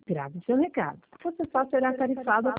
grave o seu recado. Você só será tarifado